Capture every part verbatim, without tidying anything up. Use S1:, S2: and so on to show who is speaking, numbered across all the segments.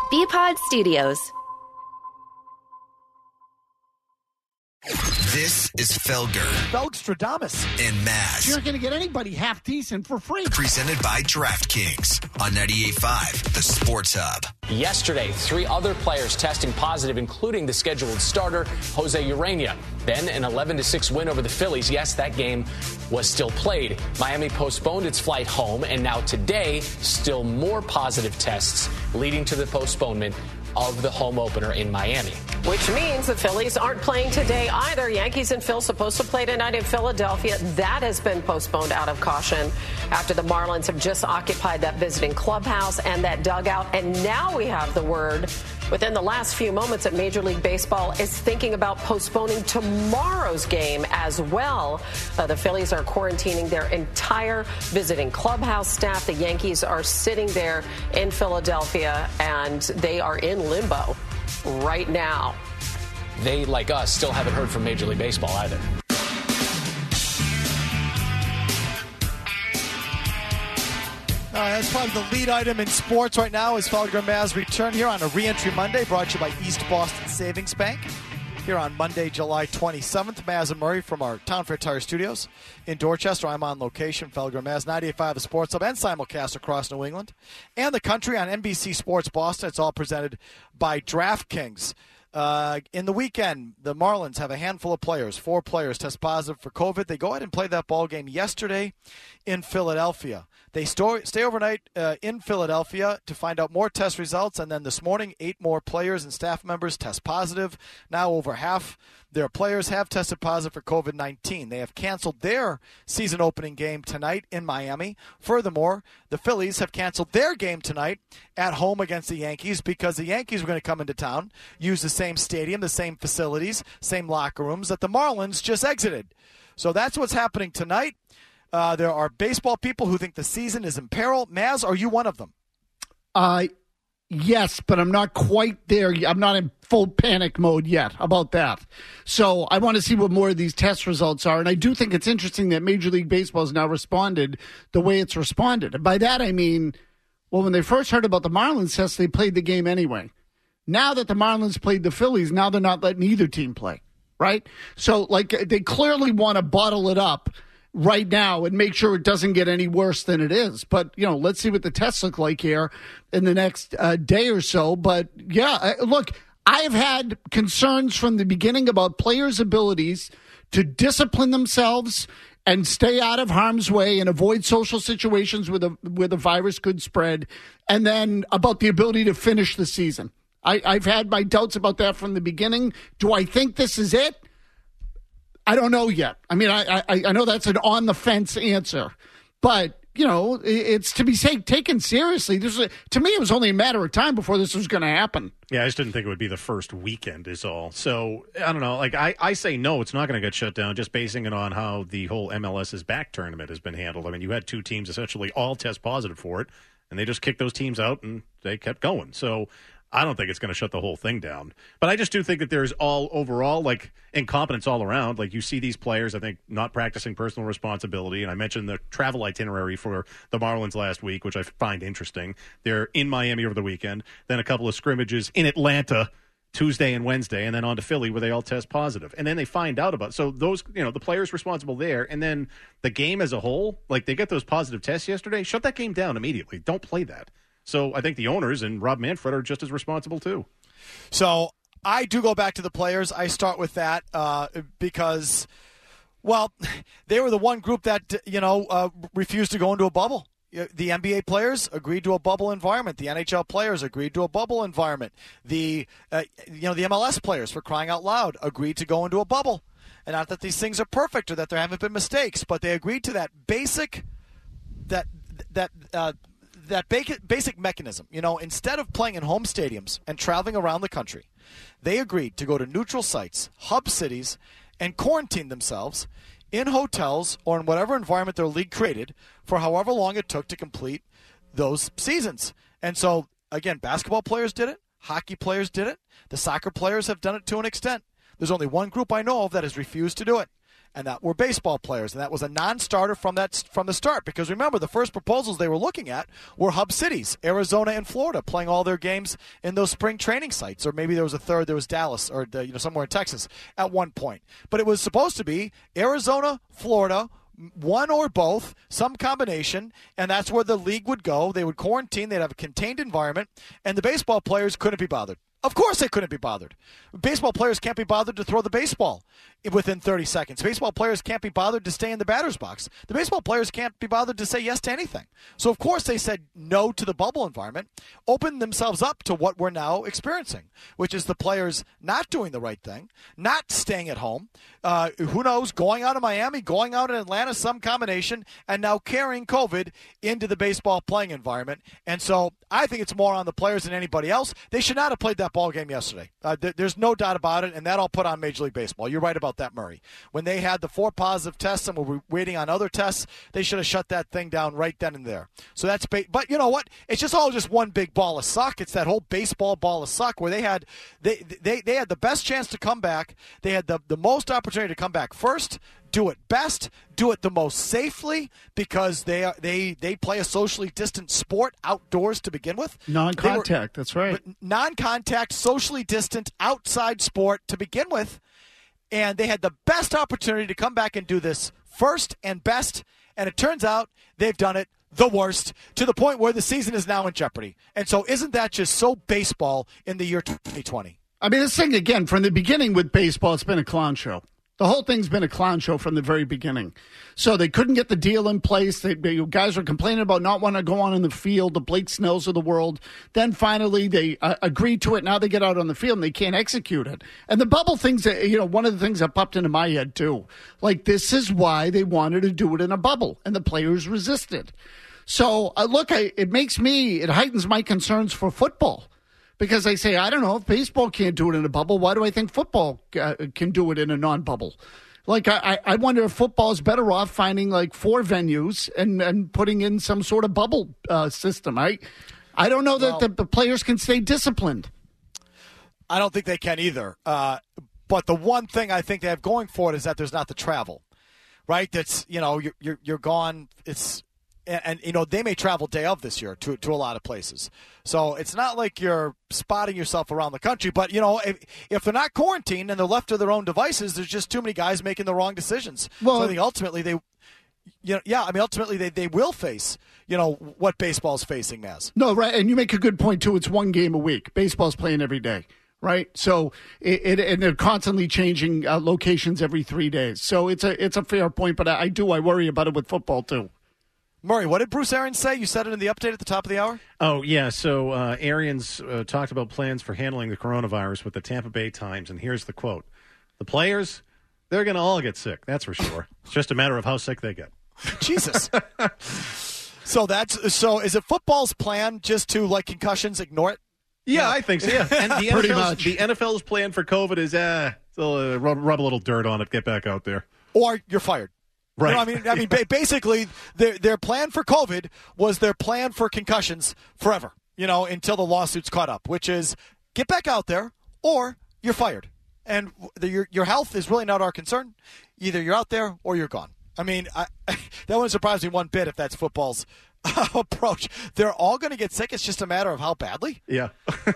S1: B-Pod Studios.
S2: This is Felger.
S3: Felgstradamus.
S2: And Maz.
S3: You're not going to get anybody half decent for free.
S2: Presented by DraftKings on ninety-eight point five, the Sports Hub.
S4: Yesterday, three other players testing positive, including the scheduled starter, Jose Urena. Then an eleven to six win over the Phillies. Yes, that game was still played. Miami postponed its flight home, and now today, still more positive tests leading to the postponement of the home opener in Miami.
S5: Which means the Phillies aren't playing today either. Yankees and Phil supposed to play tonight in Philadelphia. That has been postponed out of caution after the Marlins have just occupied that visiting clubhouse and that dugout. And now we have the word within the last few moments that Major League Baseball is thinking about postponing tomorrow's game as well. Uh, the Phillies are quarantining their entire visiting clubhouse staff. The Yankees are sitting there in Philadelphia, and they are in limbo right now.
S4: They, like us, still haven't heard from Major League Baseball either.
S3: All right, that's probably the lead item in sports right now is Felger and Maz return here on a Reentry Monday brought to you by East Boston Savings Bank. Here on Monday, July twenty-seventh, Maz and Murray from our Town Fair Tire Studios in Dorchester. I'm on location, Felger and Maz, ninety-eight point five The Sports Hub, and simulcast across New England and the country on N B C Sports Boston. It's all presented by DraftKings. Uh, in the weekend, the Marlins have a handful of players. Four players test positive for COVID. They go ahead and play that ball game yesterday in Philadelphia. They store, stay overnight uh, in Philadelphia to find out more test results, and then this morning, eight more players and staff members test positive. Now over half their players have tested positive for COVID nineteen. They have canceled their season opening game tonight in Miami. Furthermore, the Phillies have canceled their game tonight at home against the Yankees because the Yankees were going to come into town, use the same stadium, the same facilities, same locker rooms that the Marlins just exited. So that's what's happening tonight. Uh, there are baseball people who think the season is in peril. Maz, are you one of them?
S6: Uh, yes, but I'm not quite there. I'm not in full panic mode yet about that. So I want to see what more of these test results are. And I do think it's interesting that Major League Baseball has now responded the way it's responded. And by that, I mean, well, when they first heard about the Marlins test, they played the game anyway. Now that the Marlins played the Phillies, now they're not letting either team play, right? So, like, they clearly want to bottle it up right now and make sure it doesn't get any worse than it is. But, you know, let's see what the tests look like here in the next uh, day or so. But, yeah, uh, look, I have had concerns from the beginning about players' abilities to discipline themselves and stay out of harm's way and avoid social situations where the, where the virus could spread, and then about the ability to finish the season. I, I've had my doubts about that from the beginning. Do I think this is it? I don't know yet. I mean, I, I, I know that's an on-the-fence answer. But, you know, it's to be say, taken seriously. This was, to me, it was only a matter of time before this was going to happen.
S7: Yeah, I just didn't think it would be the first weekend is all. So, I don't know. Like, I, I say no, it's not going to get shut down, just basing it on how the whole MLS's back tournament has been handled. I mean, you had two teams essentially all test positive for it, and they just kicked those teams out, and they kept going. So, I don't think it's going to shut the whole thing down. But I just do think that there's all overall, like, incompetence all around. Like, you see these players, I think, not practicing personal responsibility. And I mentioned the travel itinerary for the Marlins last week, which I find interesting. They're in Miami over the weekend, then a couple of scrimmages in Atlanta Tuesday and Wednesday, and then on to Philly where they all test positive. And then they find out about it. So those, you know, the players responsible there, and then the game as a whole, like, they get those positive tests yesterday, shut that game down immediately. Don't play that. So I think the owners and Rob Manfred are just as responsible, too.
S3: So I do go back to the players. I start with that uh, because, well, they were the one group that, you know, uh, refused to go into a bubble. The N B A players agreed to a bubble environment. The N H L players agreed to a bubble environment. The, uh, you know, the M L S players, for crying out loud, agreed to go into a bubble. And not that these things are perfect or that there haven't been mistakes, but they agreed to that basic, that, that, uh, that basic mechanism. You know, instead of playing in home stadiums and traveling around the country, they agreed to go to neutral sites, hub cities, and quarantine themselves in hotels or in whatever environment their league created for however long it took to complete those seasons. And so, again, basketball players did it. Hockey players did it. The soccer players have done it to an extent. There's only one group I know of that has refused to do it, and that were baseball players, and that was a non-starter from that from the start. Because remember, the first proposals they were looking at were hub cities, Arizona and Florida, playing all their games in those spring training sites, or maybe there was a third, there was Dallas, or you know somewhere in Texas at one point. But it was supposed to be Arizona, Florida, one or both, some combination, and that's where the league would go. They would quarantine, they'd have a contained environment, and the baseball players couldn't be bothered. Of course they couldn't be bothered. Baseball players can't be bothered to throw the baseball within thirty seconds. Baseball players can't be bothered to stay in the batter's box. The baseball players can't be bothered to say yes to anything. So, of course, they said no to the bubble environment, opened themselves up to what we're now experiencing, which is the players not doing the right thing, not staying at home, uh, who knows, going out of Miami, going out in Atlanta, some combination, and now carrying COVID into the baseball playing environment. And so I think it's more on the players than anybody else. They should not have played that ball game yesterday. Uh, th- there's no doubt about it, and that I'll put on Major League Baseball. You're right about that, Murray. When they had the four positive tests and were waiting on other tests, they should have shut that thing down right then and there. So that's ba- but you know what? It's just all just one big ball of suck. It's that whole baseball ball of suck where they had they they they had the best chance to come back. They had the the most opportunity to come back first. Do it best, do it the most safely, because they are, they they play a socially distant sport outdoors to begin with.
S6: Non-contact,
S3: were,
S6: that's right.
S3: Non-contact, socially distant outside sport to begin with, and they had the best opportunity to come back and do this first and best, and it turns out they've done it the worst, to the point where the season is now in jeopardy. And so isn't that just so baseball in the year twenty twenty?
S6: I mean, this thing, again, from the beginning with baseball, it's been a clown show. The whole thing's been a clown show from the very beginning. So they couldn't get the deal in place. They, they guys were complaining about not wanting to go on in the field, the Blake Snells of the world. Then finally they uh, agreed to it. Now they get out on the field and they can't execute it. And the bubble things, you know, one of the things that popped into my head too. Like, this is why they wanted to do it in a bubble, and the players resisted. So uh, look, I, it makes me, it heightens my concerns for football. Because I say, I don't know, if baseball can't do it in a bubble, why do I think football uh, can do it in a non-bubble? Like, I, I wonder if football is better off finding, like, four venues and, and putting in some sort of bubble uh, system. I, I don't know that well, the, the players can stay disciplined.
S3: I don't think they can either. Uh, but the one thing I think they have going for it is that there's not the travel, right? That's, you know, you're, you're, you're gone. It's... And, and, you know, they may travel day of this year to to a lot of places. So it's not like you're spotting yourself around the country. But, you know, if, if they're not quarantined and they're left to their own devices, there's just too many guys making the wrong decisions. Well, so I think ultimately they, you know, yeah, I mean, ultimately they, they will face, you know, what baseball's facing, Maz.
S6: No, right. And you make a good point, too. It's one game a week. Baseball's playing every day. Right, so it, it and they're constantly changing uh, locations every three days. So it's a it's a fair point, but I, I do I worry about it with football too.
S3: Murray, what did Bruce Arians say? You said it in the update at the top of the hour?
S7: Oh, yeah. So uh, Arians uh, talked about plans for handling the coronavirus with the Tampa Bay Times, and here's the quote. The players, they're going to all get sick, that's for sure. It's just a matter of how sick they get.
S3: Jesus. so that's so is it football's plan just to, like, concussions, ignore it?
S7: Yeah, yeah. I think so, yeah. And the
S6: Pretty
S7: N F L's,
S6: much.
S7: The N F L's plan for COVID is, uh, uh rub, rub a little dirt on it, get back out there.
S3: Or you're fired.
S7: Right.
S3: You know, I mean, I mean, ba- basically, their their plan for COVID was their plan for concussions forever. You know, until the lawsuits caught up, which is get back out there or you're fired, and the, your your health is really not our concern. Either you're out there or you're gone. I mean, I, that wouldn't surprise me one bit if that's football's approach. They're all going to get sick. It's just a matter of how badly.
S7: Yeah.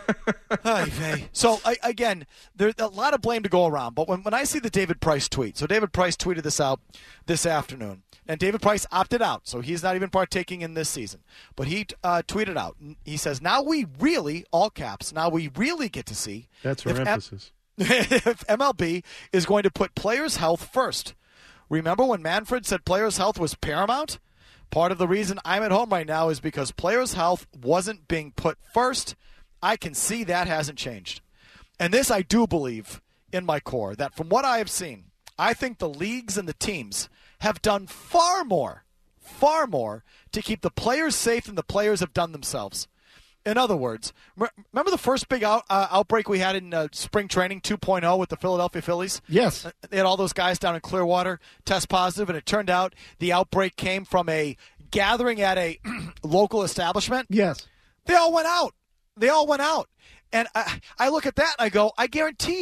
S3: So, I, again, there's a lot of blame to go around. But when, when I see the David Price tweet, so David Price tweeted this out this afternoon. And David Price opted out, so he's not even partaking in this season. But he uh, tweeted out. He says, now we really, all caps, now we really get to see.
S7: That's her emphasis.
S3: M- if M L B is going to put players' health first. Remember when Manfred said players' health was paramount? Part of the reason I'm at home right now is because players' health wasn't being put first. I can see that hasn't changed. And this I do believe in my core, that from what I have seen, I think the leagues and the teams have done far more, far more to keep the players safe than the players have done themselves. In other words, remember the first big out, uh, outbreak we had in uh, spring training two point oh with the Philadelphia Phillies?
S6: Yes.
S3: They had all those guys down in Clearwater test positive, and it turned out the outbreak came from a gathering at a local establishment.
S6: Yes.
S3: They all went out. They all went out. And I, I look at that and I go, I guarantee you,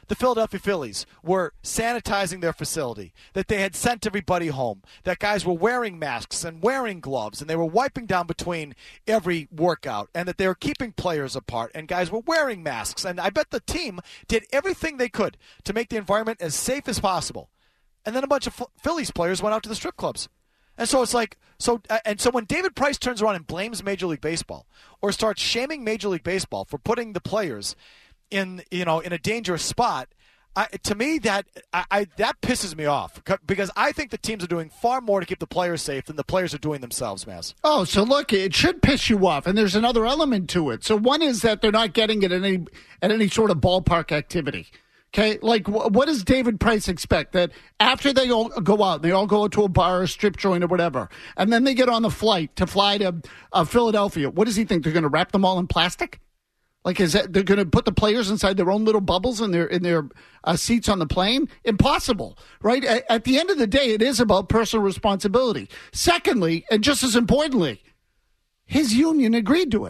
S3: the Philadelphia Phillies were sanitizing their facility, that they had sent everybody home, that guys were wearing masks and wearing gloves, and they were wiping down between every workout, and that they were keeping players apart, and guys were wearing masks. And I bet the team did everything they could to make the environment as safe as possible. And then a bunch of Phillies players went out to the strip clubs. And so it's like, so, uh, and so when David Price turns around and blames Major League Baseball or starts shaming Major League Baseball for putting the players in, you know, in a dangerous spot, I, to me that I, I that pisses me off because I think the teams are doing far more to keep the players safe than the players are doing themselves, Maz.
S6: Oh, so look, it should piss you off, and there's another element to it. So one is that they're not getting it at any at any sort of ballpark activity. Okay, like what does David Price expect? That after they all go out, they all go to a bar, a strip joint, or whatever, and then they get on the flight to fly to uh, Philadelphia. What does he think? They're going to wrap them all in plastic? Like, is that they're going to put the players inside their own little bubbles in their in their uh, seats on the plane? Impossible, right? At, at the end of the day, it is about personal responsibility. Secondly, and just as importantly, his union agreed to it.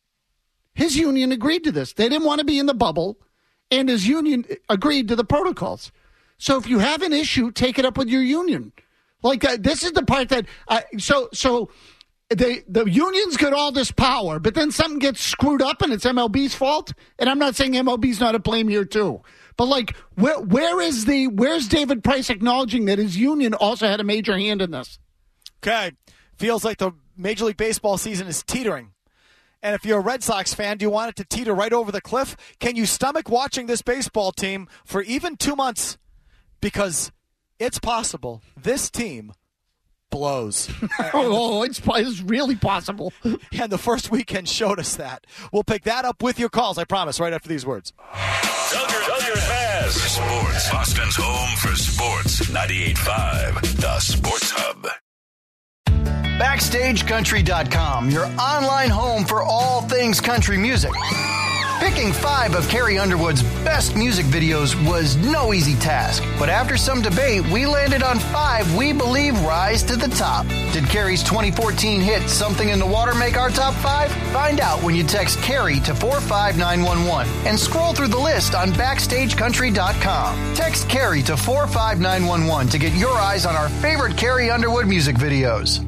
S6: His union agreed to this. They didn't want to be in the bubble. And his union agreed to the protocols. So if you have an issue, take it up with your union. Like uh, this is the part that uh, so so the the union's got all this power, but then something gets screwed up and it's M L B's fault. And I'm not saying M L B's not to blame here too, but like where where is the where's David Price acknowledging that his union also had a major hand in this?
S3: Okay, feels like the Major League Baseball season is teetering. And if you're a Red Sox fan, do you want it to teeter right over the cliff? Can you stomach watching this baseball team for even two months? Because it's possible this team blows.
S6: Oh, it's, it's really possible.
S3: And the first weekend showed us that. We'll pick that up with your calls, I promise, right after these words.
S2: Duggar, Duggar Maz. For sports, Boston's home for sports. ninety-eight point five, The Sports Hub.
S1: Backstage Country dot com, your online home for all things country music. Picking five of Carrie Underwood's best music videos was no easy task, but after some debate, we landed on five we believe rise to the top. Did Carrie's twenty fourteen hit Something in the Water make our top five? Find out when you text Carrie to four five nine one one and scroll through the list on Backstage Country dot com. Text Carrie to four five nine one one to get your eyes on our favorite Carrie Underwood music videos.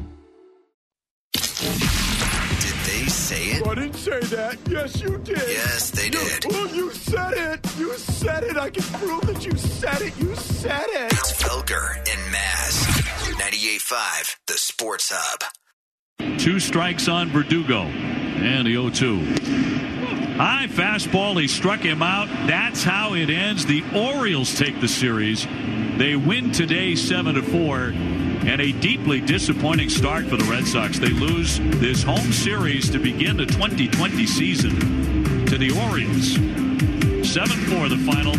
S2: Did they say it?
S8: I didn't say that. Yes, you did.
S2: Yes, they did.
S8: You, well, you said it. You said it. I can prove that you said it. You said it.
S2: It's Felger and Maz. ninety-eight point five, The Sports Hub.
S9: Two strikes on Verdugo. And the oh two. High fastball. He struck him out. That's how it ends. The Orioles take the series. They win today seven to four. And a deeply disappointing start for the Red Sox. They lose this home series to begin the twenty twenty season to the Orioles. seven four the final.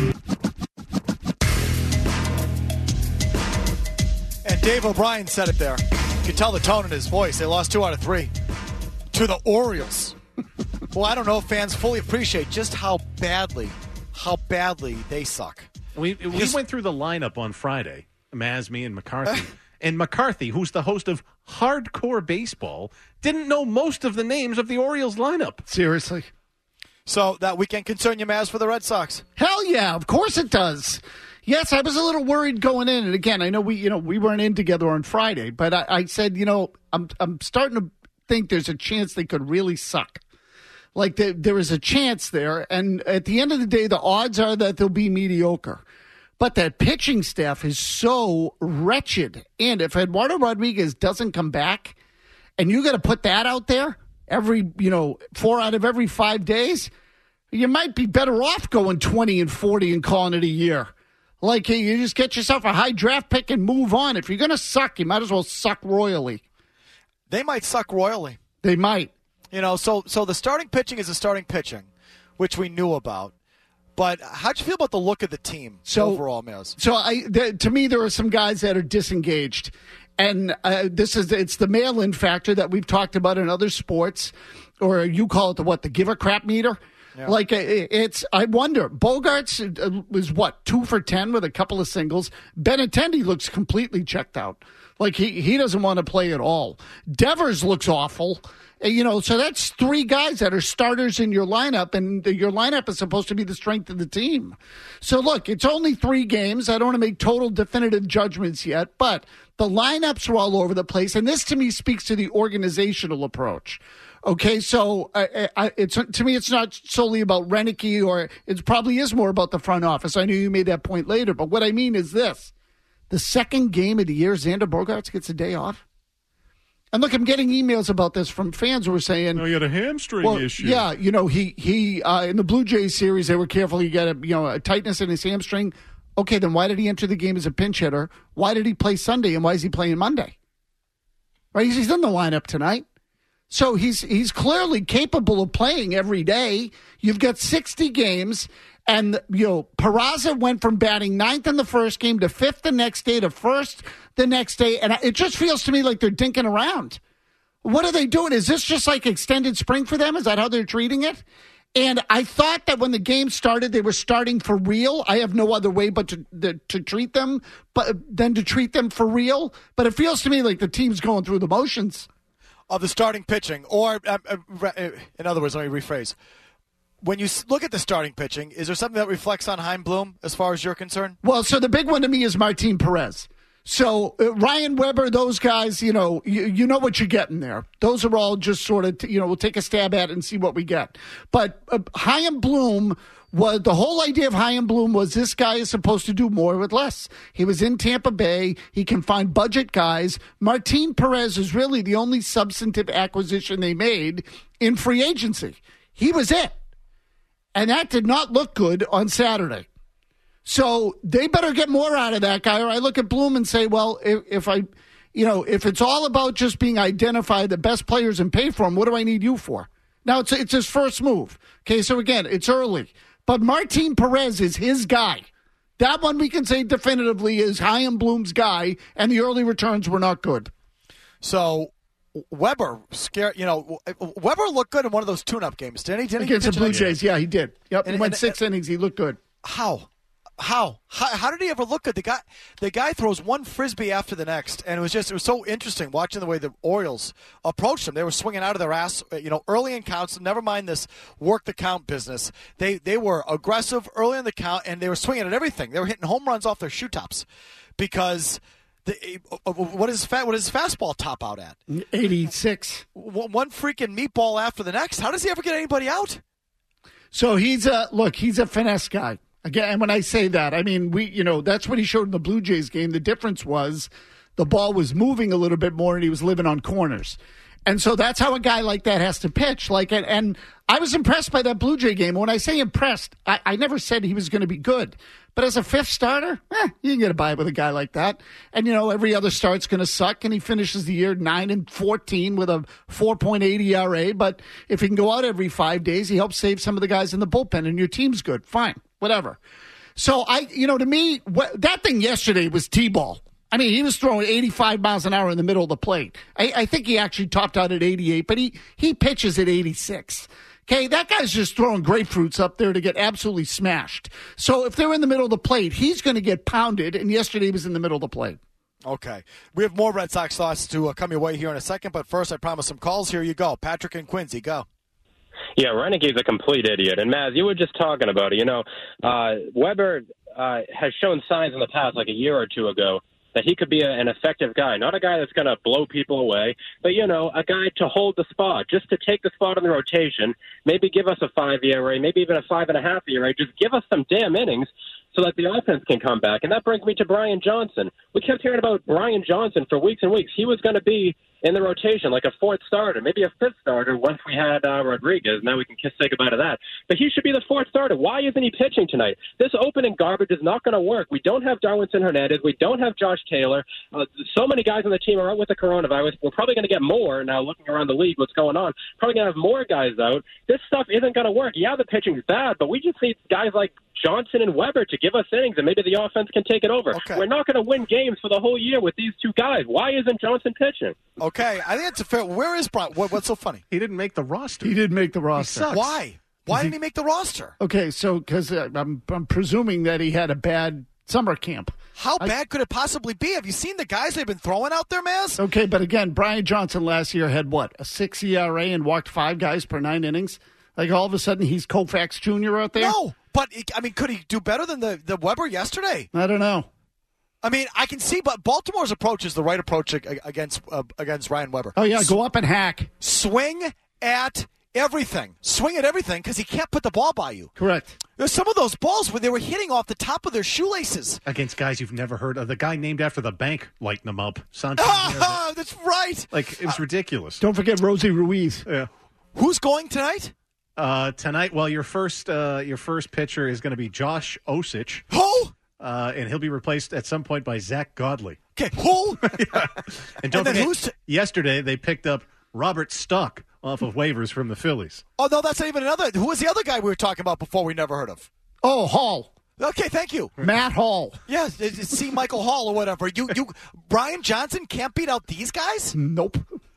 S3: And Dave O'Brien said it there. You could tell the tone in his voice. They lost two out of three to the Orioles. Well, I don't know if fans fully appreciate just how badly, how badly they suck.
S7: We, we
S3: Just,
S7: went through the lineup on Friday. Maz, me, and McCarthy. And McCarthy, who's the host of Hardcore Baseball, didn't know most of the names of the Orioles lineup.
S6: Seriously.
S3: So that weekend concern you, Maz, for the Red Sox?
S6: Hell yeah, of course it does. Yes, I was a little worried going in, and again, I know we, you know, we weren't in together on Friday, but I, I said, you know, I'm, I'm starting to think there's a chance they could really suck. Like there, there is a chance there, and at the end of the day, the odds are that they'll be mediocre. But that pitching staff is so wretched. And if Eduardo Rodriguez doesn't come back, and you got to put that out there every, you know, four out of every five days, you might be better off going twenty and forty and calling it a year. Like, you just get yourself a high draft pick and move on. If you're going to suck, you might as well suck royally.
S3: They might suck royally.
S6: They might.
S3: You know, so so the starting pitching is the starting pitching, which we knew about. But how'd you feel about the look of the team so, overall, Maz?
S6: So, I, the, to me, there are some guys that are disengaged. And uh, this is it's the mail-in factor that we've talked about in other sports, or you call it the what, the give a crap meter? Yeah. Like, it's, I wonder, Bogarts was what, two for ten with a couple of singles. Benintendi looks completely checked out. Like, he, he doesn't want to play at all. Devers looks awful. You know, so that's three guys that are starters in your lineup, and your lineup is supposed to be the strength of the team. So, look, it's only three games. I don't want to make total definitive judgments yet, but the lineups are all over the place, and this to me speaks to the organizational approach. Okay, so I, I, it's to me, it's not solely about Renicky, or it probably is more about the front office. I know you made that point later, but what I mean is this. The second game of the year, Xander Bogaerts gets a day off. And look, I'm getting emails about this from fans who are saying,
S7: "No, he had a hamstring
S6: well,
S7: issue."
S6: Yeah, you know, he he uh, in the Blue Jays series, they were careful. He got a you know a tightness in his hamstring. Okay, then why did he enter the game as a pinch hitter? Why did he play Sunday, and why is he playing Monday? Right, he's, he's in the lineup tonight, so he's he's clearly capable of playing every day. You've got sixty games. And, you know, Peraza went from batting ninth in the first game to fifth the next day to first the next day. And it just feels to me like they're dinking around. What are they doing? Is this just like extended spring for them? Is that how they're treating it? And I thought that when the game started, they were starting for real. I have no other way but to to, to treat them, but than to treat them for real. But it feels to me like the team's going through the motions.
S3: Of the starting pitching. Or, uh, uh, in other words, let me rephrase. When you look at the starting pitching, is there something that reflects on Chaim Bloom as far as you're concerned?
S6: Well, so the big one to me is Martin Perez. So uh, Ryan Weber, those guys, you know, you, you know what you're getting there. Those are all just sort of, you know, we'll take a stab at it and see what we get. But uh, Chaim Bloom, was, the whole idea of Chaim Bloom was this guy is supposed to do more with less. He was in Tampa Bay. He can find budget guys. Martin Perez is really the only substantive acquisition they made in free agency. He was it. And that did not look good on Saturday. So they better get more out of that guy. Or I look at Bloom and say, well, if, if I, you know, if it's all about just being identified the best players and pay for them, what do I need you for? Now, it's it's his first move. Okay, so again, it's early. But Martin Perez is his guy. That one we can say definitively is Chaim Bloom's guy, and the early returns were not good.
S3: So Weber, scare you know, Weber looked good in one of those tune-up games, didn't he? Didn't
S6: Against
S3: he
S6: the Blue Jays, yeah, he did. Yep,
S3: and,
S6: he went
S3: and,
S6: six
S3: and,
S6: innings. He looked good.
S3: How? How? How? How did he ever look good? The guy, the guy throws one frisbee after the next, and it was just it was so interesting watching the way the Orioles approached him. They were swinging out of their ass, you know, early in counts. Never mind this work the count business. They they were aggressive early in the count, and they were swinging at everything. They were hitting home runs off their shoe tops because. The, what is what does his fastball top out at?
S6: eighty-six.
S3: One freaking meatball after the next. How does he ever get anybody out?
S6: So he's a look. He's a finesse guy. Again, and when I say that, I mean we. You know, that's what he showed in the Blue Jays game. The difference was the ball was moving a little bit more, and he was living on corners. And so that's how a guy like that has to pitch. Like, and, and I was impressed by that Blue Jay game. When I say impressed, I, I never said he was going to be good. But as a fifth starter, eh, you can get a bye with a guy like that. And, you know, every other start's going to suck, and he finishes the year nine and fourteen with a four point eight E R A. But if he can go out every five days, he helps save some of the guys in the bullpen, and your team's good. Fine, whatever. So, I, you know, to me, wh- that thing yesterday was T-ball. I mean, he was throwing eighty-five miles an hour in the middle of the plate. I, I think he actually topped out at eighty-eight, but he, he pitches at eighty-six. Okay, that guy's just throwing grapefruits up there to get absolutely smashed. So if they're in the middle of the plate, he's going to get pounded, and yesterday he was in the middle of the plate.
S3: Okay. We have more Red Sox thoughts to uh, come your way here in a second, but first I promise some calls. Here you go. Patrick and Quincy, go.
S10: Yeah, Reinicke's a complete idiot. And, Maz, you were just talking about it. You know, uh, Weber uh, has shown signs in the past, like a year or two ago, that he could be a, an effective guy, not a guy that's going to blow people away, but, you know, a guy to hold the spot, just to take the spot in the rotation, maybe give us a five E R A, maybe even a five and a half E R A, just give us some damn innings so that the offense can come back. And that brings me to Brian Johnson. We kept hearing about Brian Johnson for weeks and weeks. He was going to be in the rotation, like a fourth starter, maybe a fifth starter once we had uh, Rodriguez. Now we can kiss say goodbye to that. But he should be the fourth starter. Why isn't he pitching tonight? This opening garbage is not going to work. We don't have Darwinson Hernandez. We don't have Josh Taylor. Uh, so many guys on the team are out with the coronavirus. We're probably going to get more now looking around the league, what's going on. Probably going to have more guys out. This stuff isn't going to work. Yeah, the pitching's bad, but we just need guys like Johnson and Weber to give us innings, and maybe the offense can take it over.
S3: Okay.
S10: We're not going to win games for the whole year with these two guys. Why isn't Johnson pitching?
S3: Okay, I think that's a fair. Where is Brian? What, what's so funny?
S7: He didn't make the roster.
S6: He didn't make the roster.
S3: Why? Why didn't he make the roster?
S6: Okay, so because uh, I'm, I'm presuming that he had a bad summer camp.
S3: How
S6: I,
S3: bad could it possibly be? Have you seen the guys they've been throwing out there, Maz?
S6: Okay, but again, Brian Johnson last year had what, a six E R A and walked five guys per nine innings? Like all of a sudden he's Koufax Junior out there?
S3: No, but I mean, could he do better than the, the Weber yesterday?
S6: I don't know.
S3: I mean, I can see, but Baltimore's approach is the right approach against uh, against Ryan Weber.
S6: Oh, yeah, go up and hack.
S3: Swing at everything. Swing at everything because he can't put the ball by you.
S6: Correct.
S3: There's some of those balls where they were hitting off the top of their shoelaces.
S7: Against guys you've never heard of. The guy named after the bank lighting them up.
S3: Ah, that's right.
S7: Like, it was ridiculous.
S6: Don't forget Rosie Ruiz.
S7: Yeah.
S3: Who's going tonight?
S7: Uh, tonight, well, your first uh, your first pitcher is going to be Josh Osich.
S3: Who?
S7: Uh, and he'll be replaced at some point by Zach Godley.
S3: Okay, who?
S7: yeah. And don't
S3: and
S7: forget,
S3: who's t-
S7: yesterday they picked up Robert Stock off of waivers from the Phillies.
S3: Oh, no, that's not even another. Who was the other guy we were talking about before we never heard of?
S6: Oh, Hall.
S3: Okay, thank you.
S6: Matt Hall.
S3: Yeah, C. Michael Hall or whatever. You, you, Brian Johnson can't beat out these guys?
S6: Nope.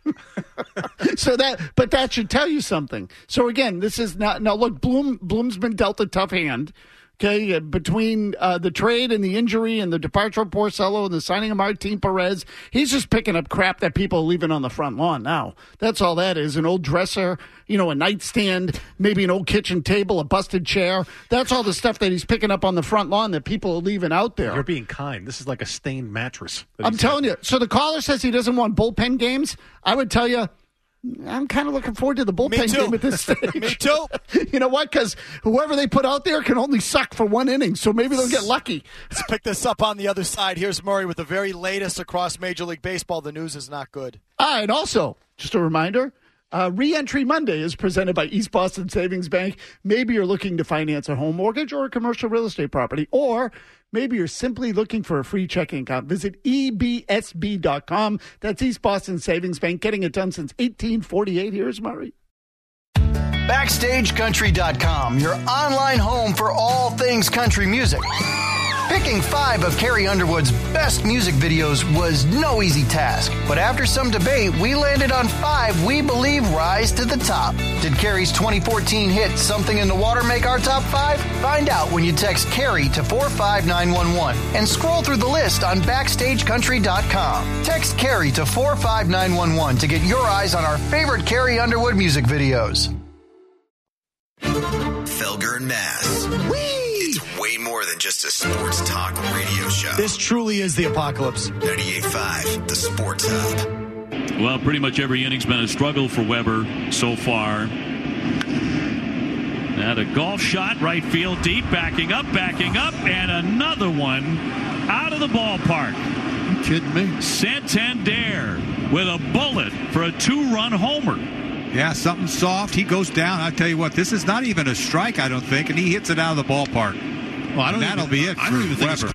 S6: so that, but that should tell you something. So again, this is not, now look, Bloom, Bloom's been dealt a tough hand. Okay, between uh, the trade and the injury and the departure of Porcello and the signing of Martin Perez, he's just picking up crap that people are leaving on the front lawn now. That's all that is. An old dresser, you know, a nightstand, maybe an old kitchen table, a busted chair. That's all the stuff that he's picking up on the front lawn that people are leaving out there.
S7: You're being kind. This is like a stained mattress.
S6: I'm telling you. So the caller says he doesn't want bullpen games. I would tell you, I'm kind of looking forward to the bullpen game at this stage.
S3: Me too.
S6: You know what? Because whoever they put out there can only suck for one inning, so maybe they'll get lucky.
S3: Let's pick this up on the other side. Here's Murray with the very latest across Major League Baseball. The news is not good.
S6: All right, also, just a reminder, uh, Re-Entry Monday is presented by East Boston Savings Bank. Maybe you're looking to finance a home mortgage or a commercial real estate property, or maybe you're simply looking for a free checking account. Visit E B S B dot com. That's East Boston Savings Bank, getting it done since eighteen forty-eight. Here's Murray.
S1: Backstage Country dot com, your online home for all things country music. Picking five of Carrie Underwood's best music videos was no easy task, but after some debate, we landed on five we believe rise to the top. Did Carrie's twenty fourteen hit Something in the Water make our top five? Find out when you text Carrie to four five nine one one and scroll through the list on Backstage Country dot com. Text Carrie to four five nine one one to get your eyes on our favorite Carrie Underwood music videos.
S11: Felger and Mass.
S3: Whee!
S11: It's way more than just a sports talk radio show.
S3: This truly is the apocalypse.
S11: ninety-eight point five, the Sports Hub.
S9: Well, pretty much every inning's been a struggle for Weber so far. Now the golf shot, right field deep, backing up, backing up, and another one out of the ballpark.
S8: You kidding me?
S9: Santander with a bullet for a two-run homer.
S12: Yeah, something soft. He goes down. I'll tell you what, this is not even a strike, I don't think, and he hits it out of the ballpark.
S8: Well, I don't
S12: and that'll
S8: even,
S12: be it
S8: I
S12: for
S8: don't even think
S12: Weber.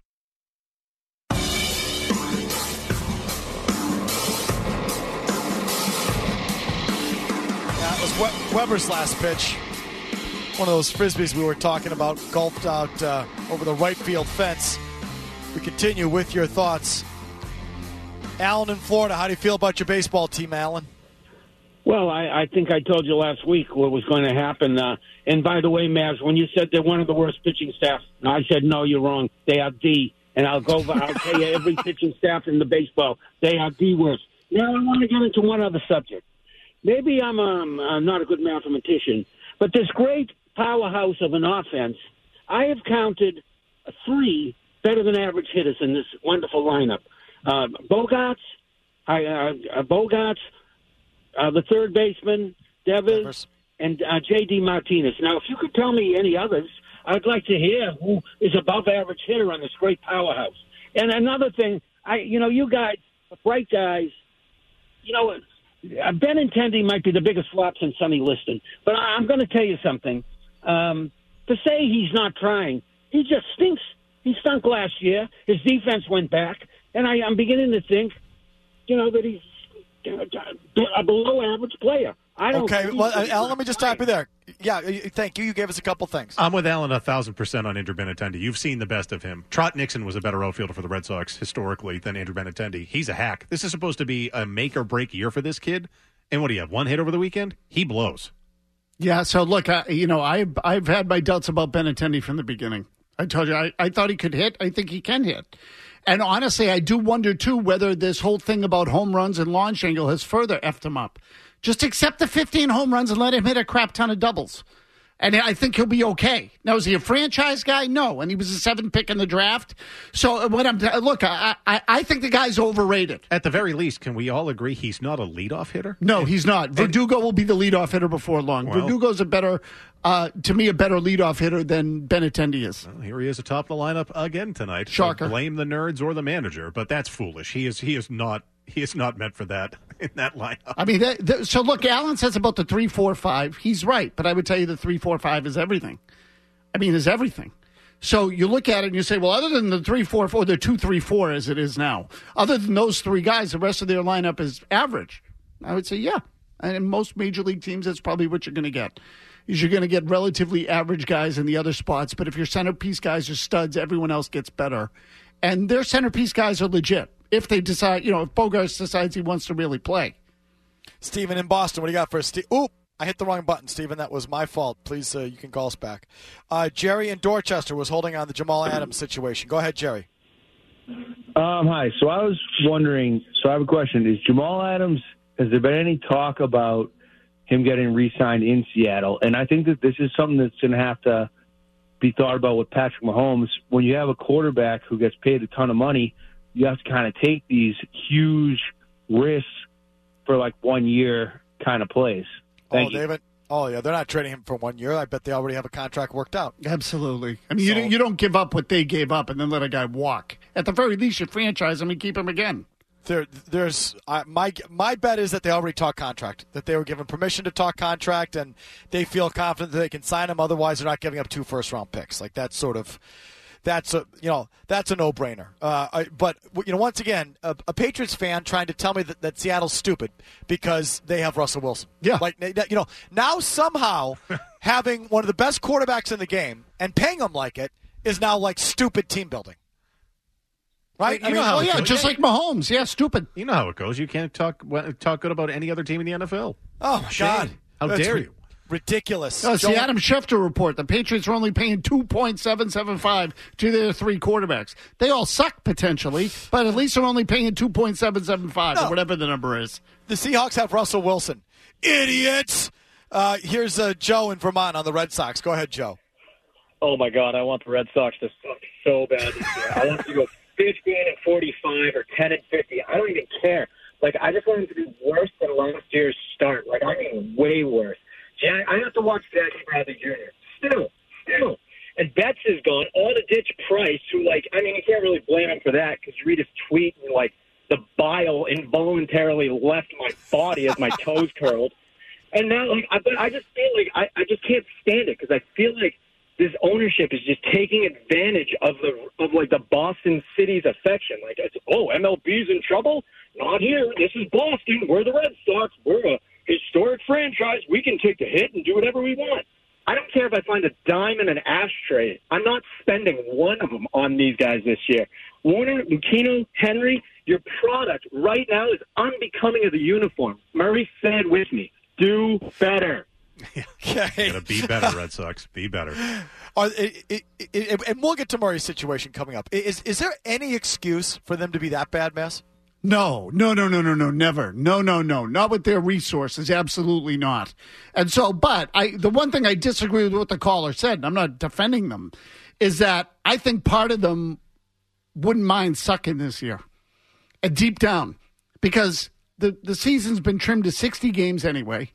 S3: That was we- Weber's last pitch. One of those Frisbees we were talking about, gulped out uh, over the right field fence. We continue with your thoughts. Alan in Florida, how do you feel about your baseball team, Alan?
S13: Well, I, I think I told you last week what was going to happen. Uh, and by the way, Mavs, when you said they're one of the worst pitching staffs, I said, no, you're wrong. They are D. And I'll go over, I'll tell you every pitching staff in the baseball, they are the worst. Now, I want to get into one other subject. Maybe I'm um, uh, not a good mathematician, but this great powerhouse of an offense, I have counted three better than average hitters in this wonderful lineup. Uh, Bogarts, I, uh, uh, Bogarts, Uh, the third baseman, Devers, Devers. and uh, J D. Martinez. Now, if you could tell me any others, I'd like to hear who is above average hitter on this great powerhouse. And another thing, I, you know, you guys, bright guys, you know, uh, Benintendi might be the biggest flop since Sonny Liston. But I, I'm going to tell you something. Um, to say he's not trying, he just stinks. He stunk last year. His defense went back. And I, I'm beginning to think, you know, that he's a below-average player. I don't.
S3: Okay, well, Alan, let me just stop you there. Yeah, thank you. You gave us a couple things.
S7: I'm with Alan a thousand percent on Andrew Benintendi. You've seen the best of him. Trot Nixon was a better outfielder for the Red Sox historically than Andrew Benintendi. He's a hack. This is supposed to be a make-or-break year for this kid. And what do you have? One hit over the weekend? He blows.
S6: Yeah. So look, I, you know, I've I've had my doubts about Benintendi from the beginning. I told you, I, I thought he could hit. I think he can hit. And honestly, I do wonder, too, whether this whole thing about home runs and launch angle has further effed him up. Just accept the fifteen home runs and let him hit a crap ton of doubles. And I think he'll be okay. Now, is he a franchise guy? No. And he was a seventh pick in the draft. So, what I'm look, I, I I think the guy's overrated.
S7: At the very least, can we all agree he's not a leadoff hitter?
S6: No, he's not. Verdugo will be the leadoff hitter before long.
S7: Well,
S6: Verdugo's a better, uh, to me, a better leadoff hitter than Benintendi is.
S7: Well, here he is atop the lineup again tonight.
S6: Shocker.
S7: So blame the nerds or the manager, but that's foolish. He is he is not he is not meant for that in that lineup.
S6: I mean, that, that, so look, Alan says about the three four five. He's right, but I would tell you the three four five is everything. I mean, is everything. So you look at it and you say, well, other than the three four four, the two three four as it is now, other than those three guys, the rest of their lineup is average. I would say, yeah. And in most major league teams, that's probably what you're going to get. Is you're going to get relatively average guys in the other spots, but if your centerpiece guys are studs, everyone else gets better. And their centerpiece guys are legit. If they decide, you know, if Bogaerts decides he wants to really play.
S3: Steven in Boston, what do you got for us? Ste- Oop, I hit the wrong button, Steven. That was my fault. Please, uh, you can call us back. Uh, Jerry in Dorchester was holding on the Jamal Adams situation. Go ahead, Jerry.
S14: Um, hi. So I was wondering, so I have a question. Is Jamal Adams, has there been any talk about him getting re-signed in Seattle? And I think that this is something that's going to have to be thought about with Patrick Mahomes. When you have a quarterback who gets paid a ton of money, you have to kind of take these huge risks for like one year kind of plays. Thank
S3: oh,
S14: you.
S3: David. Oh, yeah, they're not trading him for one year. I bet they already have a contract worked out.
S6: Absolutely. I mean,
S3: So-
S6: you, you don't give up what they gave up and then let a guy walk. At the very least, you franchise him and keep him again.
S3: There, there's uh, my my bet is that they already talk contract, that they were given permission to talk contract, and they feel confident that they can sign him. Otherwise, they're not giving up two first round picks. Like that's sort of, that's a you know that's a no brainer. Uh, I, but you know, once again, a, a Patriots fan trying to tell me that, that Seattle's stupid because they have Russell Wilson.
S6: Yeah,
S3: like you know now somehow having one of the best quarterbacks in the game and paying him like it is now like stupid team building. Right?
S7: You
S3: I
S7: know
S3: mean,
S7: how
S6: Oh,
S7: it
S6: yeah,
S7: goes.
S6: just like Mahomes. Yeah, stupid.
S7: You know how it goes. You can't talk talk good about any other team in the N F L.
S3: Oh, my
S7: Shame.
S3: God.
S7: How
S3: That's
S7: dare
S3: ri-
S7: you?
S3: Ridiculous.
S6: Oh, it's
S3: Joel-
S6: the Adam Schefter report. The Patriots are only paying two point seven seven five to their three quarterbacks. They all suck, potentially, but at least they're only paying two point seven seven five
S3: No.
S6: or whatever the number is.
S3: The Seahawks have Russell Wilson. Idiots. Uh, here's uh, Joe in Vermont on the Red Sox. Go ahead, Joe.
S15: Oh, my God. I want the Red Sox to suck so bad this year. I want them to go fifteen and forty-five or ten and fifty. I don't even care. Like, I just want them to be worse than last year's start. Like, I mean, way worse. Jack, I have to watch Jackie Bradley Junior Still, still. And Betts is gone. All to ditch Price, who, like, I mean, you can't really blame him for that because you read his tweet and, like, the bile involuntarily left my body as my toes curled. And now, like, I, but I just feel like I, I just can't stand it because I feel like this ownership is just taking advantage of the of like the Boston city's affection. Like, it's, oh, M L B's in trouble? Not here. This is Boston. We're the Red Sox. We're a historic franchise. We can take the hit and do whatever we want. I don't care if I find a dime in an ashtray. I'm not spending one of them on these guys this year. Warner, Lucchino, Henry, your product right now is unbecoming of the uniform. Murray said with me, do better.
S3: Okay.
S7: Gotta be better, Red Sox. Be better.
S3: Are, it, it, it, and we'll get to Murray's situation coming up. Is is there any excuse for them to be that bad, Mass?
S6: No, no, no, no, no, no, never. No, no, no. Not with their resources. Absolutely not. And so, but I, the one thing I disagree with what the caller said, and I'm not defending them, is that I think part of them wouldn't mind sucking this year. And deep down. Because the, the season's been trimmed to sixty games anyway.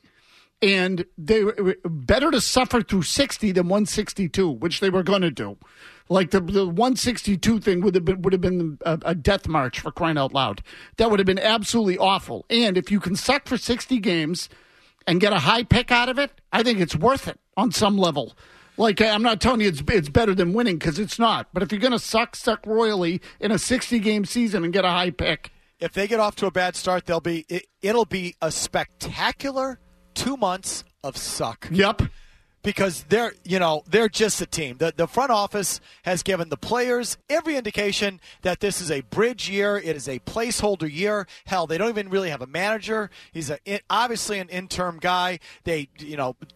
S6: And they were better to suffer through sixty than one sixty-two, which they were going to do. Like the, the one sixty-two thing would have been would have been a, a death march, for crying out loud. That would have been absolutely awful. And if you can suck for sixty games and get a high pick out of it, I think it's worth it on some level. Like, I'm not telling you it's it's better than winning, because it's not. But if you're going to suck, suck royally in a sixty-game season and get a high pick.
S3: If they get off to a bad start, they'll be it, it'll be a spectacular two months of suck.
S6: Yep.
S3: Because they're, you know, they're just a team. The the front office has given the players every indication that this is a bridge year. It is a placeholder year. Hell, they don't even really have a manager. He's a, obviously an interim guy. They, you know,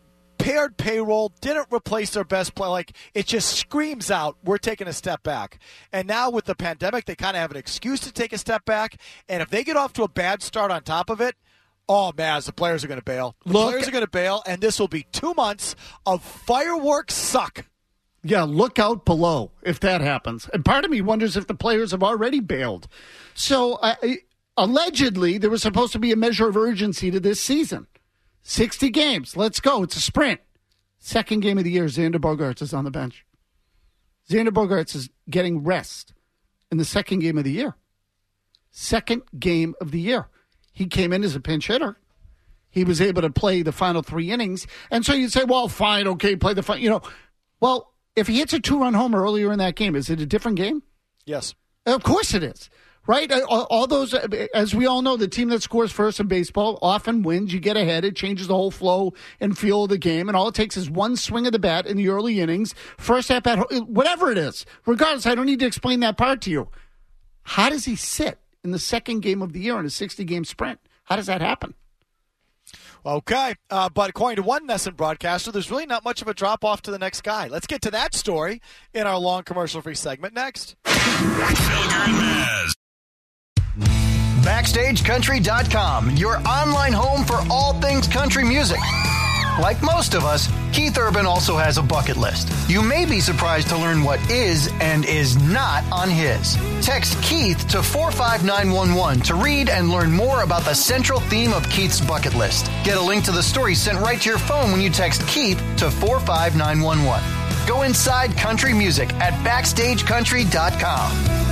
S3: pared payroll, didn't replace their best player. Like, it just screams out, we're taking a step back. And now with the pandemic, they kind of have an excuse to take a step back. And if they get off to a bad start on top of it, oh, man, the players are going to bail. The
S6: Look,
S3: players are going to bail, and this will be two months of fireworks suck.
S6: Yeah, look out below if that happens. And part of me wonders if the players have already bailed. So, uh, allegedly, there was supposed to be a measure of urgency to this season. sixty games. Let's go. It's a sprint. Second game of the year, Xander Bogaerts is on the bench. Xander Bogaerts is getting rest in the second game of the year. Second game of the year. He came in as a pinch hitter. He was able to play the final three innings. And so you'd say, well, fine, okay, play the final. You know, well, if he hits a two-run homer earlier in that game, is it a different game?
S3: Yes.
S6: Of course it is, right? All, all those, as we all know, the team that scores first in baseball often wins. You get ahead. It changes the whole flow and feel of the game. And all it takes is one swing of the bat in the early innings, first at bat, whatever it is. Regardless, I don't need to explain that part to you. How does he sit in the second game of the year in a sixty-game sprint? How does that happen?
S3: Okay, uh, but according to one NESN broadcaster, there's really not much of a drop-off to the next guy. Let's get to that story in our long commercial-free segment next.
S2: Felger and Maz.
S1: Backstage Country dot com, your online home for all things country music. Like most of us, Keith Urban also has a bucket list. You may be surprised to learn what is and is not on his. Text Keith to four five nine one one to read and learn more about the central theme of Keith's bucket list. Get a link to the story sent right to your phone when you text Keith to four five nine one one. Go inside country music at Backstage Country dot com.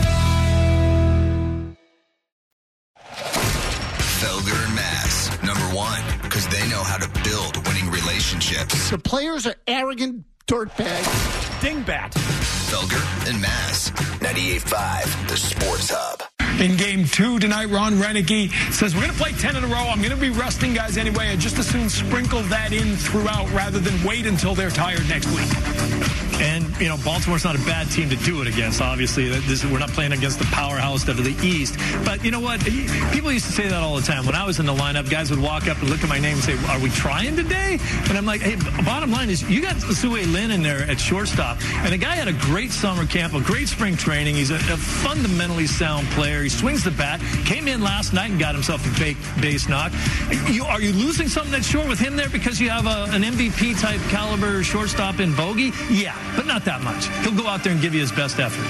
S11: Felger and Maz, number one, because they know how to build winning relationships.
S6: The players are arrogant dirtbags.
S3: Dingbat.
S11: Felger and Maz, ninety-eight point five, the Sports Hub.
S16: In game two tonight, Ron Renicky says, we're going to play ten in a row. I'm going to be resting guys anyway. I just as soon sprinkle that in throughout rather than wait until they're tired next week.
S17: And, you know, Baltimore's not a bad team to do it against, obviously. This, we're not playing against the powerhouse of the East. But you know what? People used to say that all the time. When I was in the lineup, guys would walk up and look at my name and say, are we trying today? And I'm like, hey, bottom line is you got Sue Lin in there at shortstop. And the guy had a great summer camp, a great spring training. He's a, a fundamentally sound player. He swings the bat. Came in last night and got himself a base knock. You, are you losing something at short with him there because you have a, an M V P-type caliber shortstop in Bogey? Yeah. But not that much. He'll go out there and give you his best effort.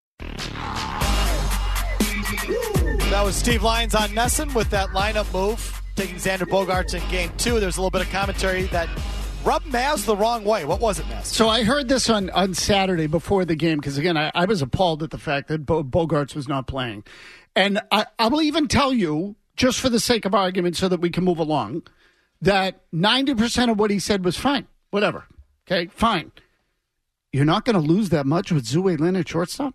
S3: That was Steve Lyons on NESN with that lineup move, taking Xander Bogaerts in game two. There's a little bit of commentary that rubbed Maz the wrong way. What was it, Maz?
S6: So I heard this on, on Saturday before the game, because, again, I, I was appalled at the fact that Bo- Bogaerts was not playing. And I, I will even tell you, just for the sake of argument so that we can move along, that ninety percent of what he said was fine. Whatever. Okay, fine. You're not going to lose that much with Zue Lin at shortstop?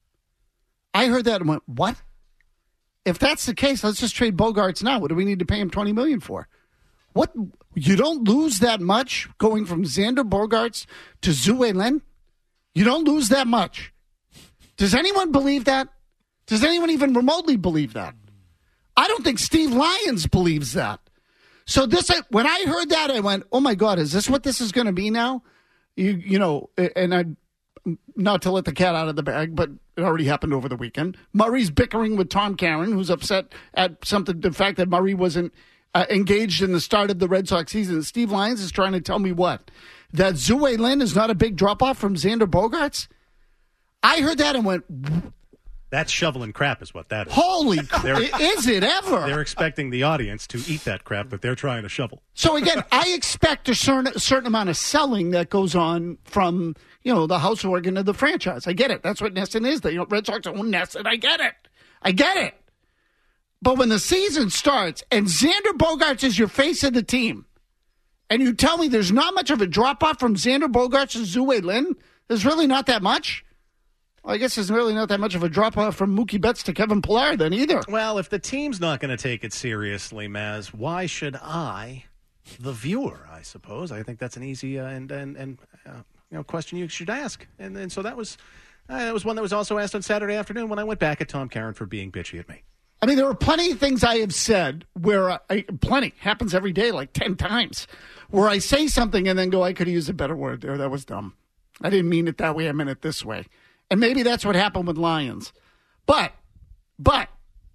S6: I heard that and went, what? If that's the case, let's just trade Bogaerts now. What do we need to pay him twenty million dollars for? What? You don't lose that much going from Xander Bogaerts to Zue Lin? You don't lose that much. Does anyone believe that? Does anyone even remotely believe that? I don't think Steve Lyons believes that. So this, when I heard that, I went, oh my God, is this what this is going to be now? You you know, and I, not to let the cat out of the bag, but it already happened over the weekend. Murray's bickering with Tom Caron, who's upset at something, the fact that Murray wasn't uh, engaged in the start of the Red Sox season. Steve Lyons is trying to tell me what? That Zue Lin is not a big drop-off from Xander Bogaerts? I heard that and went...
S7: That's shoveling crap is what that is.
S6: Holy crap. Is it ever?
S7: They're expecting the audience to eat that crap that they're trying to shovel.
S6: So, again, I expect a certain, a certain amount of selling that goes on from, you know, the house organ of the franchise. I get it. That's what NESN is. The you know, Red Sox own NESN. I get it. I get it. But when the season starts and Xander Bogaerts is your face of the team, and you tell me there's not much of a drop-off from Xander Bogaerts to Zue Lin, there's really not that much? Well, I guess there's really not that much of a drop-off from Mookie Betts to Kevin Pillar then either.
S7: Well, if the team's not going to take it seriously, Maz, why should I, the viewer, I suppose? I think that's an easy uh, and and, and uh, you know question you should ask. And, and so that was uh, that was one that was also asked on Saturday afternoon when I went back at Tom Caron for being bitchy at me.
S6: I mean, there are plenty of things I have said where I, I, plenty happens every day, like ten times, where I say something and then go, I could have used a better word there. That was dumb. I didn't mean it that way. I meant it this way. And maybe that's what happened with Lions. But, but,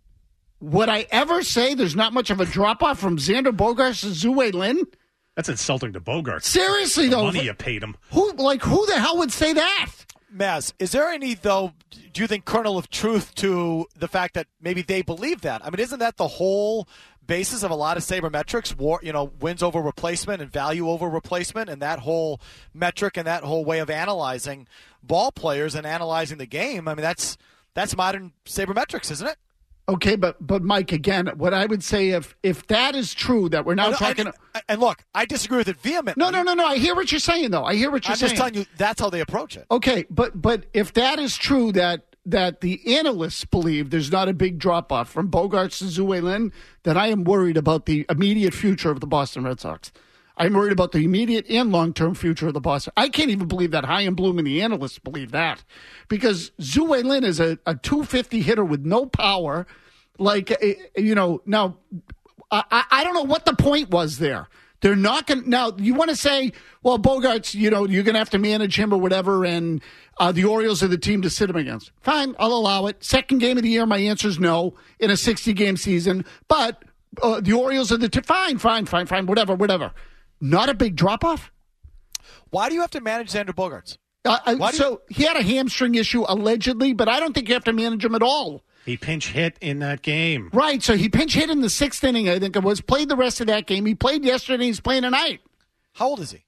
S6: would I ever say there's not much of a drop-off from Xander Bogaerts to Zue Lin?
S7: That's insulting to Bogaerts.
S6: Seriously,
S7: the
S6: though.
S7: money you paid him.
S6: Who, like, who the hell would say that?
S3: Maz, is there any, though, do you think, kernel of truth to the fact that maybe they believe that? I mean, isn't that the whole basis of a lot of sabermetrics, war, you know, wins over replacement and value over replacement, and that whole metric and that whole way of analyzing ball players and analyzing the game? I mean, that's that's modern sabermetrics, isn't it?
S6: Okay, but but Mike, again, what I would say if if that is true, that we're now
S3: and,
S6: talking.
S3: And, and look, I disagree with it vehemently.
S6: No, no, no, no. I hear what you're saying, though. I hear what you're
S3: I'm
S6: saying.
S3: I'm just telling you that's how they approach it.
S6: Okay, but but if that is true, that that the analysts believe there's not a big drop off from Bogaerts to Zue Lin, then I am worried about the immediate future of the Boston Red Sox. I'm worried about the immediate and long-term future of the Boston. I can't even believe that Chaim Bloom and the analysts believe that, because Zue Lin is a, a two fifty hitter with no power. Like, you know, now, I, I don't know what the point was there. They're not going to, now, you want to say, well, Bogaerts, you know, you're going to have to manage him or whatever, and uh, the Orioles are the team to sit him against. Fine, I'll allow it. Second game of the year, my answer is no in a sixty-game season, but uh, the Orioles are the team. Fine, fine, fine, fine, whatever, whatever. Not a big drop-off?
S3: Why do you have to manage Xander Bogaerts?
S6: Uh, so you... he had a hamstring issue, allegedly, but I don't think you have to manage him at all.
S7: He pinch hit in that game.
S6: Right, so he pinch hit in the sixth inning, I think it was, played the rest of that game. He played yesterday, he's playing tonight.
S3: How old is he?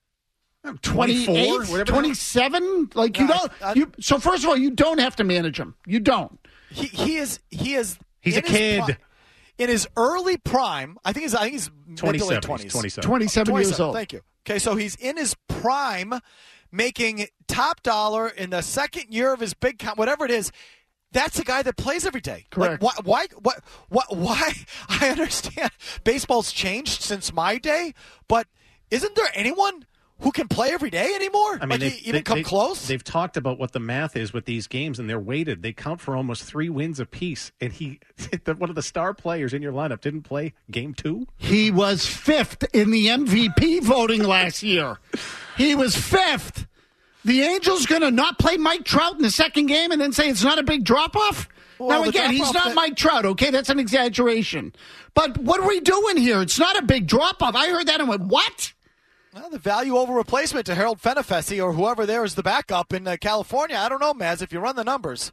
S6: twenty-eight, twenty-seven? Like, you
S3: no,
S6: don't,
S3: I, I,
S6: you, so first of all, you don't have to manage him. You don't.
S3: He, he is, he is.
S7: He's a kid.
S3: Pri- in his early prime, I think he's, I think he's mid to late twenties.
S7: twenty-seven.
S6: twenty-seven years old.
S3: Thank you. Okay, so he's in his prime, making top dollar in the second year of his big, con- whatever it is. That's the guy that plays every day.
S6: Correct.
S3: Like, why, why, why, why? I understand baseball's changed since my day, but isn't there anyone who can play every day anymore?
S7: I mean,
S3: like, even
S7: they,
S3: come
S7: they,
S3: close?
S7: They've talked about what the math is with these games, and they're weighted. They count for almost three wins apiece. And he, one of the star players in your lineup, didn't play game two?
S6: He was fifth in the M V P voting last year. He was fifth. The Angels going to not play Mike Trout in the second game and then say it's not a big drop-off? Well, now, again, he's not that... Mike Trout, okay? That's an exaggeration. But what are we doing here? It's not a big drop-off. I heard that and went, what?
S3: Well, the value over replacement to Harold Fenefesi or whoever there is the backup in uh, California. I don't know, Maz, if you run the numbers.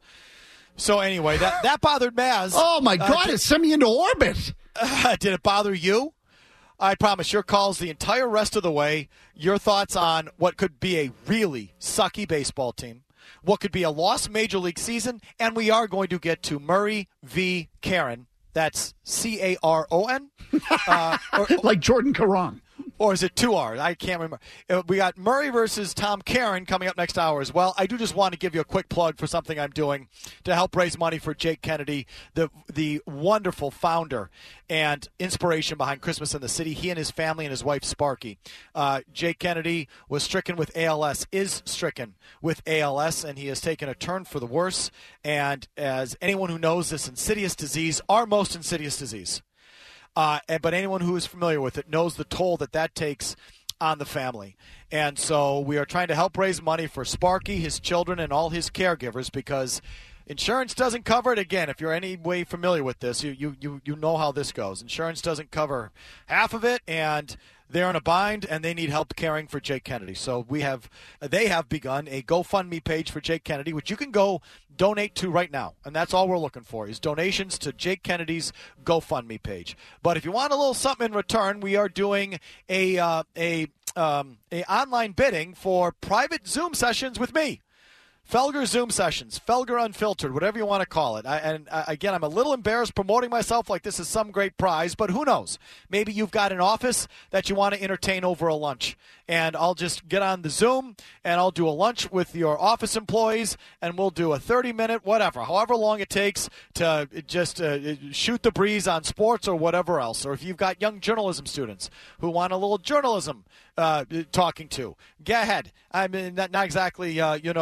S3: So anyway, that, that bothered Maz.
S6: Oh, my God, uh, did, it sent me into orbit.
S3: Uh, did it bother you? I promise your calls the entire rest of the way. Your thoughts on what could be a really sucky baseball team, what could be a lost major league season, and we are going to get to Murray v. Caron. That's C A R O N. Uh, or,
S6: like Jordan Caron.
S3: Or is it two R's? I can't remember. We got Murray versus Tom Caron coming up next hour as well. I do just want to give you a quick plug for something I'm doing to help raise money for Jake Kennedy, the the wonderful founder and inspiration behind Christmas in the City. He and his family and his wife, Sparky. Uh, Jake Kennedy was stricken with A L S, is stricken with A L S, and he has taken a turn for the worse. And as anyone who knows this insidious disease, our most insidious disease, Uh, and, but anyone who is familiar with it knows the toll that that takes on the family. And so we are trying to help raise money for Sparky, his children, and all his caregivers because insurance doesn't cover it. Again, if you're any way familiar with this, you, you, you, you know how this goes. Insurance doesn't cover half of it, and they're in a bind, and they need help caring for Jake Kennedy. So we have, they have begun a GoFundMe page for Jake Kennedy, which you can go donate to right now. And that's all we're looking for is donations to Jake Kennedy's GoFundMe page. But if you want a little something in return, we are doing a uh, a um, a online bidding for private Zoom sessions with me. Felger Zoom sessions, Felger Unfiltered, whatever you want to call it. I, and uh, again, I'm a little embarrassed promoting myself like this is some great prize, but who knows? Maybe you've got an office that you want to entertain over a lunch. And I'll just get on the Zoom, and I'll do a lunch with your office employees, and we'll do a thirty-minute, whatever, however long it takes to just uh, shoot the breeze on sports or whatever else. Or if you've got young journalism students who want a little journalism uh, talking to, go ahead. I mean, not, not exactly, uh, you know,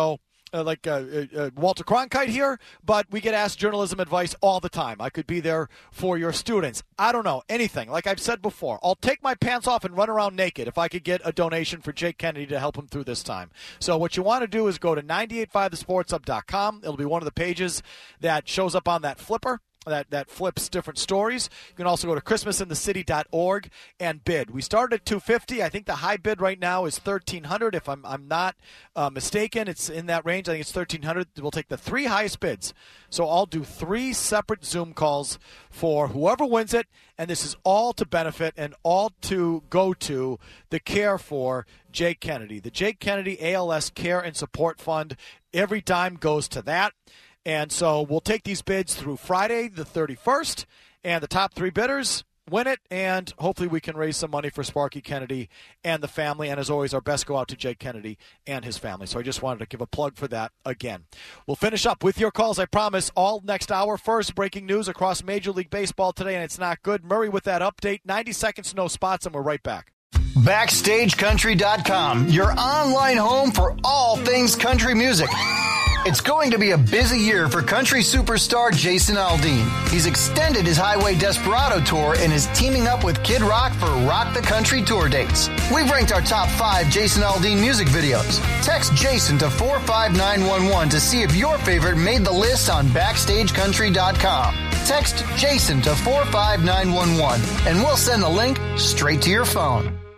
S3: uh, like uh, uh, Walter Cronkite here, but we get asked journalism advice all the time. I could be there for your students. I don't know, anything. Like I've said before, I'll take my pants off and run around naked if I could get a donation for Jake Kennedy to help him through this time. So what you want to do is go to nine eight five the sports hub dot com. It'll be one of the pages that shows up on that flipper. That, that flips different stories. You can also go to christmas in the city dot org and bid. We started at two hundred fifty dollars. I think the high bid right now is thirteen hundred dollars. If I'm I'm not uh, mistaken, it's in that range. I think it's thirteen hundred dollars. We'll take the three highest bids. So I'll do three separate Zoom calls for whoever wins it, and this is all to benefit and all to go to the care for Jake Kennedy. The Jake Kennedy A L S Care and Support Fund, every dime goes to that. And so we'll take these bids through Friday the thirty-first, and the top three bidders win it, and hopefully we can raise some money for Sparky Kennedy and the family. And as always, our best go out to Jake Kennedy and his family. So I just wanted to give a plug for that again. We'll finish up with your calls, I promise, all next hour. First, breaking news across Major League Baseball today, and it's not good. Murray with that update. ninety seconds, no spots, and we're right back.
S1: Backstage Country dot com, your online home for all things country music. It's going to be a busy year for country superstar Jason Aldean. He's extended his Highway Desperado tour and is teaming up with Kid Rock for Rock the Country tour dates. We've ranked our top five Jason Aldean music videos. Text Jason to four five nine one one to see if your favorite made the list on Backstage Country dot com. Text Jason to four five nine one one and we'll send the link straight to your phone.